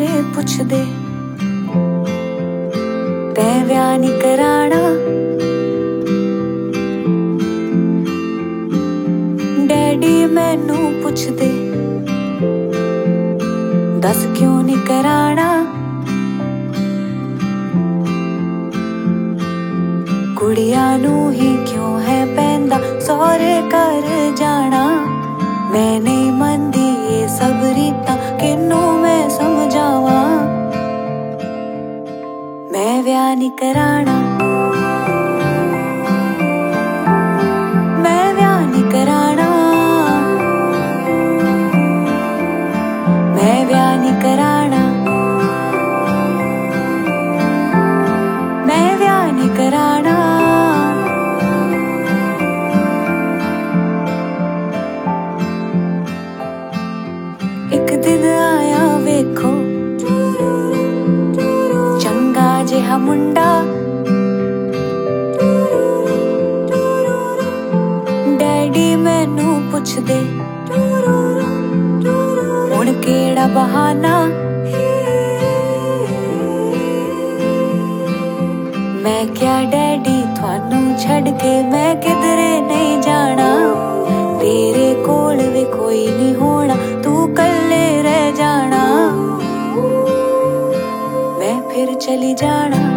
सारे पुछदे तैं ब्याह नहीं कराना। डैडी मैनू पुछदे दस क्यों नहीं कराना। कुड़िया नू ही क्यों है पैंदा सौरे कर जाना। मैं नहीं मनदी ये सब रीतां किनू मैं समझावा। मैं ब्याह नहीं कराना, मैं ब्याह नहीं कराना, मैं ब्याह नहीं कराना, मैं ब्याह नहीं कराना। एक दिन आया वेखो चंगा जिहा मुंडा। डैडी मैनू पुछदे हुण केड़ा बहाना। मैं क्या डैडी थानू छड़ के मैं किधरे नहीं जाना। तेरे कोल भी कोई नहीं होना तू कल्ले रह जाना। मैं फिर चली जाना।